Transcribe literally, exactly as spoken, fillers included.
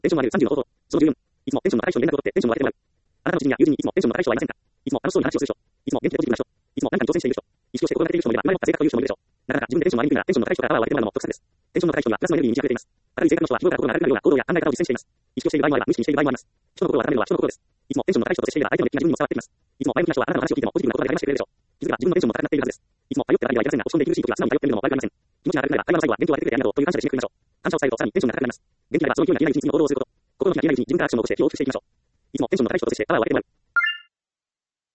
テンションのあるさんじゅうの方法。そのじゅうよん。いつもテンションの高い人に連絡を取ってテンションを上げてもらう。あなたの知人や友人にいつもテンションの高い人はいませんか？いつも楽しそうに話をする人。いつも元気でポジティブな人。いつも何かに挑戦している人。意識をして心がけている人もいれば、今まで持った性格という人もいるでしょう。なかなか自分でテンションの上げにくいなら、テンションの高い人からパワーを上げてもらうのも得策です。テンションの高い人にはプラスのエネルギーに満ち溢れています。明るい性格の人は日頃から心が明るくなるような行動や考え方を実践しています。意識をしている場合もあれば無意識にしている場合もあります。人の心を温めるのは人の心です。いつもテンションの高い人と接していれば相手の熱気が自分にも伝わってきます。いつも前向きな人はあなたの話を聞いてもポジティブな言葉で励ましてくれるでしょう。気づけば自分のテンションも高くなっているはずです。いつも頼ってばかりはいけませんが、落ち込んで苦しい時は素直に頼ってみるのも悪くありません。気持ちが明るくなれば会話の最後は元気を与えてくれてありがとうという感謝で締めくくりましょう。感謝を伝えるとさらにテンションが高くなります。元気であればその勢いが消えないうちに次の行動をすること。心の火が消えないうちに自分からアクションを起こして気を大きくしていきましょう。いつもテンションの高い人と接してパワーを上げてもらう。